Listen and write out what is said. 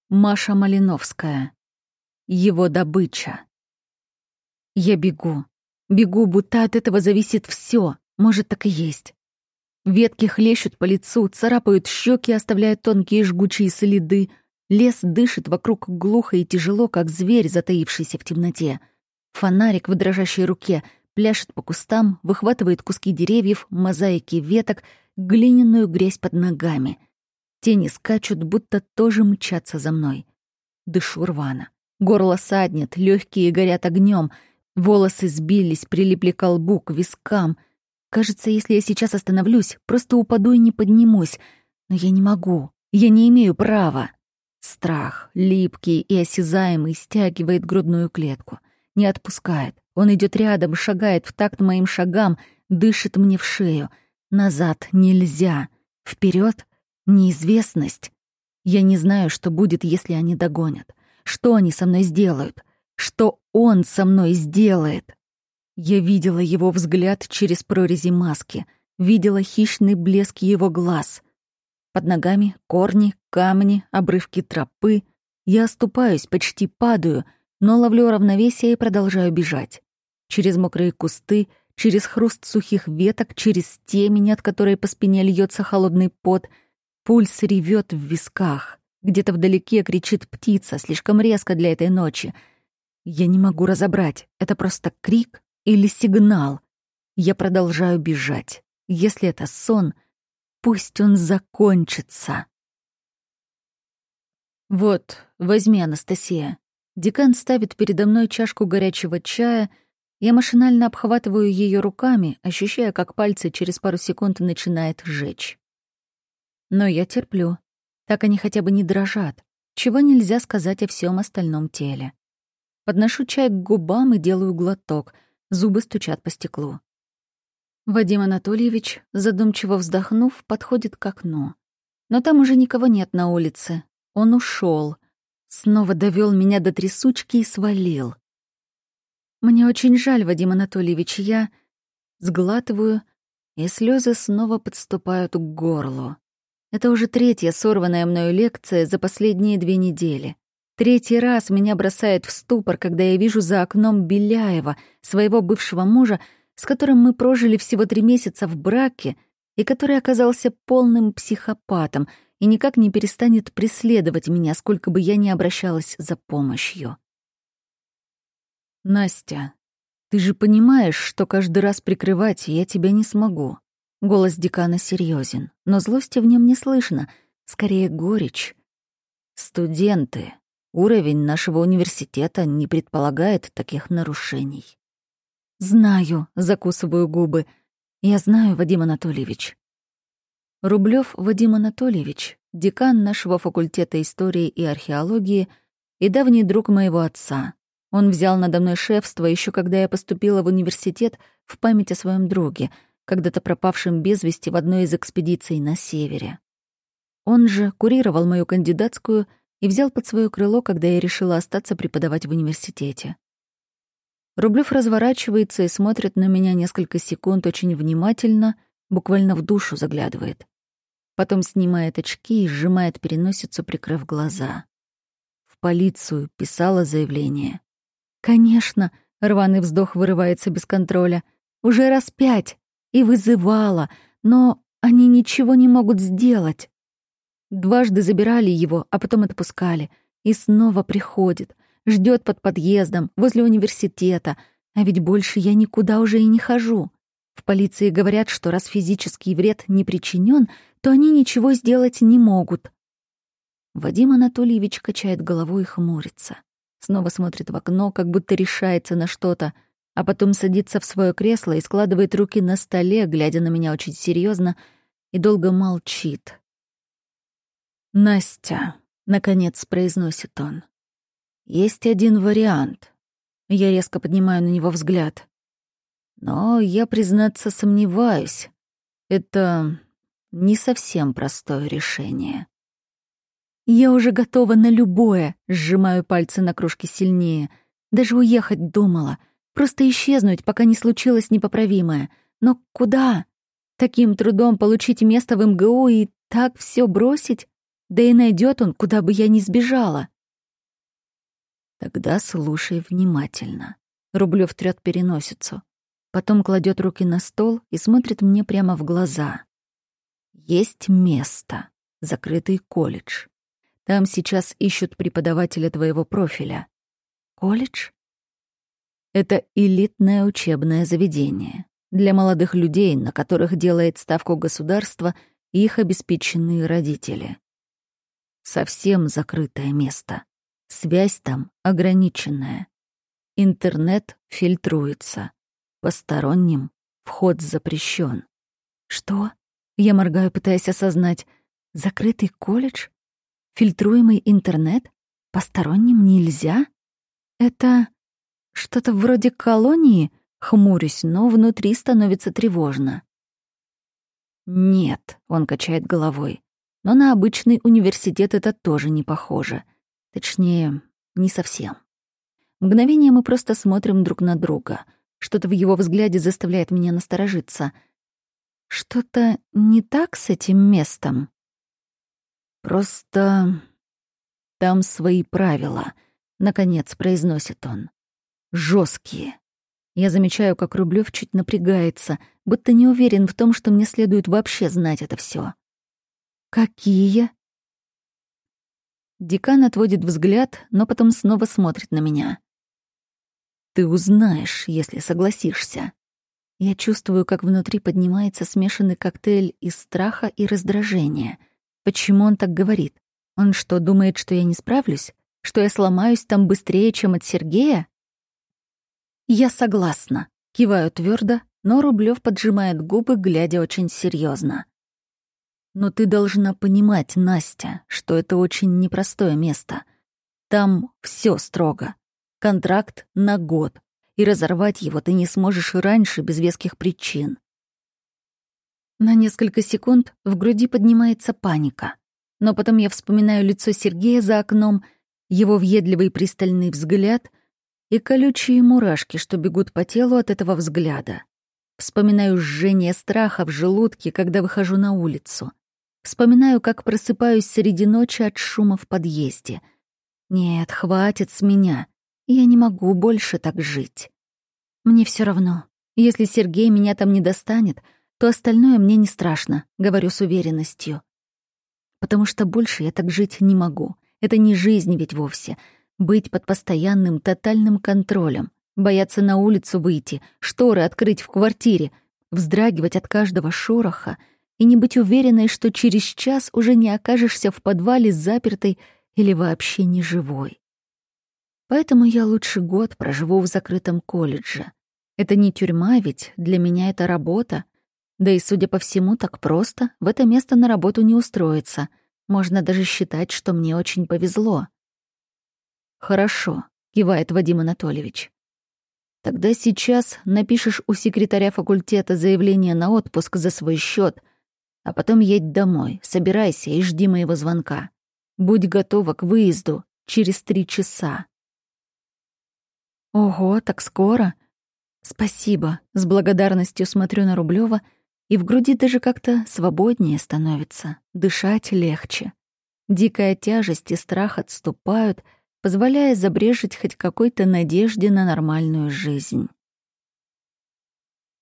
Маша Малиновская. Его добыча. Я бегу. Бегу, будто от этого зависит все. Может, так и есть. Ветки хлещут по лицу, царапают щеки, оставляя тонкие жгучие следы. Лес дышит вокруг глухо и тяжело, как зверь, затаившийся в темноте. Фонарик в дрожащей руке пляшет по кустам, выхватывает куски деревьев, мозаики веток, глиняную грязь под ногами. Тени скачут, будто тоже мчатся за мной. Дышу рвано. Горло саднет, легкие горят огнем. Волосы сбились, прилипли к лбу, к вискам. Кажется, если я сейчас остановлюсь, просто упаду и не поднимусь. Но я не могу. Я не имею права. Страх, липкий и осязаемый, стягивает грудную клетку. Не отпускает. Он идет рядом, шагает в такт моим шагам, дышит мне в шею. Назад нельзя. Вперед неизвестность. Я не знаю, что будет, если они догонят. Что они со мной сделают? Что он со мной сделает? Я видела его взгляд через прорези маски, видела хищный блеск его глаз. Под ногами корни, камни, обрывки тропы. Я оступаюсь, почти падаю, но ловлю равновесие и продолжаю бежать. Через мокрые кусты, через хруст сухих веток, через темень, от которой по спине льется холодный пот. Пульс ревет в висках. Где-то вдалеке кричит птица, слишком резко для этой ночи. Я не могу разобрать, это просто крик или сигнал. Я продолжаю бежать. Если это сон, пусть он закончится. Вот, возьми, Анастасия. Декан ставит передо мной чашку горячего чая. Я машинально обхватываю ее руками, ощущая, как пальцы через пару секунд начинает жечь. Но я терплю. Так они хотя бы не дрожат, чего нельзя сказать о всем остальном теле. Подношу чай к губам и делаю глоток. Зубы стучат по стеклу. Вадим Анатольевич, задумчиво вздохнув, подходит к окну. Но там уже никого нет на улице. Он ушел. Снова довел меня до трясучки и свалил. Мне очень жаль, Вадим Анатольевич, я сглатываю, и слезы снова подступают к горлу. Это уже третья сорванная мною лекция за последние 2 недели. Третий раз меня бросает в ступор, когда я вижу за окном Беляева, своего бывшего мужа, с которым мы прожили всего 3 месяца в браке, и который оказался полным психопатом и никак не перестанет преследовать меня, сколько бы я ни обращалась за помощью. «Настя, ты же понимаешь, что каждый раз прикрывать я тебя не смогу». Голос декана серьезен, но злости в нем не слышно, скорее горечь. «Студенты, уровень нашего университета не предполагает таких нарушений». «Знаю», — закусываю губы. «Я знаю, Вадим Анатольевич». Рублёв Вадим Анатольевич, декан нашего факультета истории и археологии и давний друг моего отца. Он взял надо мной шефство еще когда я поступила в университет в память о своем друге, когда-то пропавшим без вести в одной из экспедиций на севере. Он же курировал мою кандидатскую и взял под свое крыло, когда я решила остаться преподавать в университете. Рублёв разворачивается и смотрит на меня несколько секунд очень внимательно, буквально в душу заглядывает. Потом снимает очки и сжимает переносицу, прикрыв глаза. В полицию писала заявление. «Конечно», — рваный вздох вырывается без контроля, «уже раз 5. И вызывала, но они ничего не могут сделать. Дважды забирали его, а потом отпускали. И снова приходит, ждет под подъездом, возле университета. А ведь больше я никуда уже и не хожу. В полиции говорят, что раз физический вред не причинен, то они ничего сделать не могут». Вадим Анатольевич качает головой и хмурится. Снова смотрит в окно, как будто решается на что-то, а потом садится в свое кресло и складывает руки на столе, глядя на меня очень серьезно, и долго молчит. «Настя», — наконец произносит он, — «есть один вариант». Я резко поднимаю на него взгляд. Но я, признаться, сомневаюсь. Это не совсем простое решение. Я уже готова на любое, сжимаю пальцы на кружке сильнее. Даже уехать думала. Просто исчезнуть, пока не случилось непоправимое. Но куда? Таким трудом получить место в МГУ и так все бросить? Да и найдет он, куда бы я ни сбежала. Тогда слушай внимательно. Рублёв трёт переносицу. Потом кладет руки на стол и смотрит мне прямо в глаза. Есть место. Закрытый колледж. Там сейчас ищут преподавателя твоего профиля. Колледж? Это элитное учебное заведение для молодых людей, на которых делает ставку государство и их обеспеченные родители. Совсем закрытое место. Связь там ограниченная. Интернет фильтруется. Посторонним вход запрещен. Что? Я моргаю, пытаясь осознать. Закрытый колледж? Фильтруемый интернет? Посторонним нельзя? Это что-то вроде колонии? Хмурюсь, но внутри становится тревожно. Нет, он качает головой. Но на обычный университет это тоже не похоже. Точнее, не совсем. Мгновение мы просто смотрим друг на друга. Что-то в его взгляде заставляет меня насторожиться. Что-то не так с этим местом? Просто там свои правила, наконец произносит он. Жесткие. Я замечаю, как Рублёв чуть напрягается, будто не уверен в том, что мне следует вообще знать это все. Какие? Декан отводит взгляд, но потом снова смотрит на меня. Ты узнаешь, если согласишься. Я чувствую, как внутри поднимается смешанный коктейль из страха и раздражения. Почему он так говорит? Он что, думает, что я не справлюсь? Что я сломаюсь там быстрее, чем от Сергея? Я согласна. Киваю твердо, но Рублёв поджимает губы, глядя очень серьезно. Но ты должна понимать, Настя, что это очень непростое место. Там все строго. Контракт на год. И разорвать его ты не сможешь раньше без веских причин. На несколько секунд в груди поднимается паника. Но потом я вспоминаю лицо Сергея за окном, его въедливый пристальный взгляд и колючие мурашки, что бегут по телу от этого взгляда. Вспоминаю жжение страха в желудке, когда выхожу на улицу. Вспоминаю, как просыпаюсь среди ночи от шума в подъезде. Нет, хватит с меня. Я не могу больше так жить. Мне все равно. Если Сергей меня там не достанет, то остальное мне не страшно, говорю с уверенностью. Потому что больше я так жить не могу. Это не жизнь ведь вовсе. Быть под постоянным тотальным контролем, бояться на улицу выйти, шторы открыть в квартире, вздрагивать от каждого шороха и не быть уверенной, что через час уже не окажешься в подвале запертой или вообще не живой. Поэтому я лучше год проживу в закрытом колледже. Это не тюрьма ведь, для меня это работа. Да и, судя по всему, так просто в это место на работу не устроиться. Можно даже считать, что мне очень повезло. «Хорошо», — кивает Вадим Анатольевич. «Тогда сейчас напишешь у секретаря факультета заявление на отпуск за свой счет, а потом едь домой, собирайся и жди моего звонка. Будь готова к выезду через 3 часа». Ого, так скоро? Спасибо. С благодарностью смотрю на Рублёва, и в груди даже как-то свободнее становится, дышать легче. Дикая тяжесть и страх отступают, позволяя забрежить хоть какой-то надежде на нормальную жизнь.